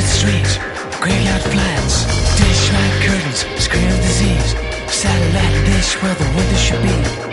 streets, graveyard flats, dish rag curtains, scream of disease, satellite dish where the winter should be.